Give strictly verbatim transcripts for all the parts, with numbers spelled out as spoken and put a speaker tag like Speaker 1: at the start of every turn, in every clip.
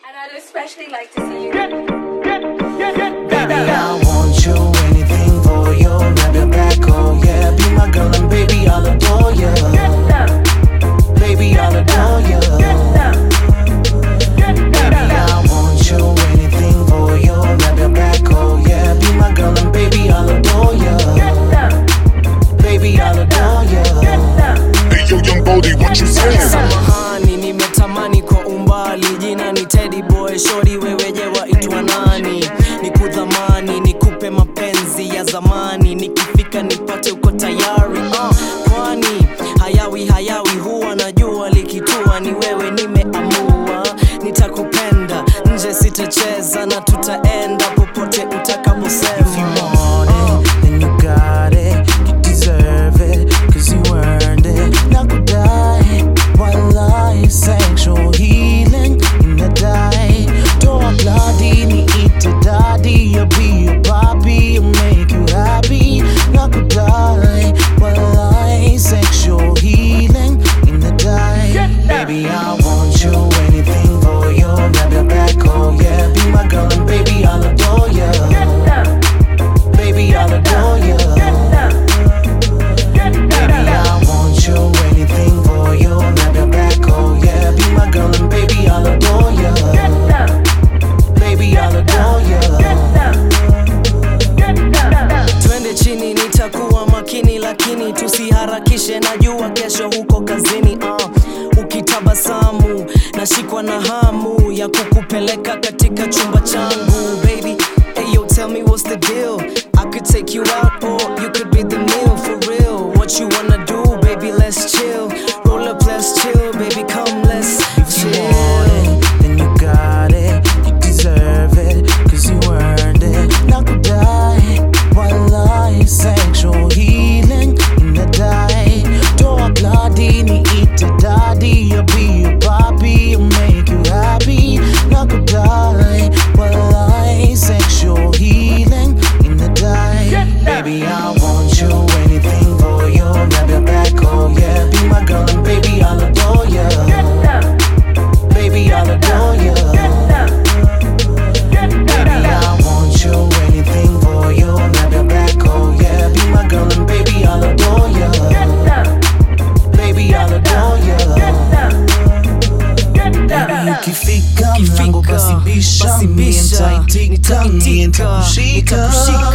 Speaker 1: And I'd especially like to see you.
Speaker 2: Baby, I want you, anything for you. Grab your back, oh yeah. Be my girl and baby, I'll adore you. Baby, I'll adore you. Baby, I want you, anything for you. Grab your back, oh yeah. Be my girl and baby, I'll adore you. Baby, I'll adore you.
Speaker 3: Hey yo, young Boldy, what you saying?
Speaker 4: Samahani, nimetamani kwa umbali. Jina ni Teddy Boy, shorty wewe je waitwa nani? Nikudhamani, nikupe mapenzi ya zamani. Nikifika nipate uko tayari uh, kwani hayawi hayawi huwa najua likitua ni wewe nimeamua. Nitakupenda, nje sitacheza na tutaenda popote utakaposema.
Speaker 2: If you want it, then you got it. You deserve it, cause you earned it. Nakudai, walai, sexual healing in the die. Toa bloody, ni ite daddy. I'll be your papi, I'll make you happy. Nakudai, walai, sexual healing in the die. Baby, I want you, anything for you. Grab your back, oh yeah. Be my girl and baby, I'll adore you. Baby, I'll adore you. Baby, I want you, anything for you. Grab your back, oh yeah. Be my girl and baby, I'll adore you. Baby, I'll adore you.
Speaker 4: Twende chini nitakuwa makini, lakini tusiharakishe, najua kesho huko kazini uh. Ukitabasamu nashikwa na hamu ya kukupeleka katika chumba changu. Baby, hey yo, tell me what's the deal. I could take you out or you could be the meal. For real, what you wanna do, baby, let's chill. Roll up, let's chill, baby, come, let's chill.
Speaker 2: If you want it, then you got it. You deserve it, cause you earned it. Nakudai, walai, sexual healing in the die. Toa bloody, ni ite daddy. I'll be your papi, I'll make you happy. Nakudai, walai, sexual healing in the die. Baby, I want you, anything for you. Grab your back, oh yeah. Be my girl and baby, I'll adore you. Baby, I'll adore you. Baby, I want you, anything for you. Grab your back, oh yeah. Be my girl and baby, I'll adore you. Baby, I'll adore you. Baby, ukifika mlango basi bisha. Mie nitaitika, mie nitakushika.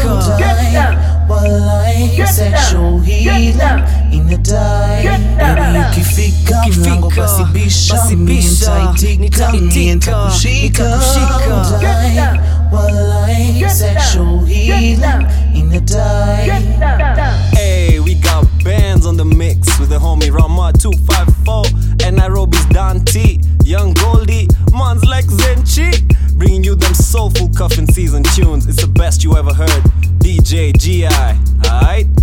Speaker 2: Walai, sexual healing in the die. Baby, ukifika mlango basi bisha. Mie nitaitika, mie nitakushika. Walai, sexual healing in the die.
Speaker 5: Hey, we got bands on the mix with the homie Rama two five four and Nairobi's Dante, Young Goldie, mans like Zenchi, bringing you them soulful cuffin' season tunes. It's the best you ever heard. D J G I, alright?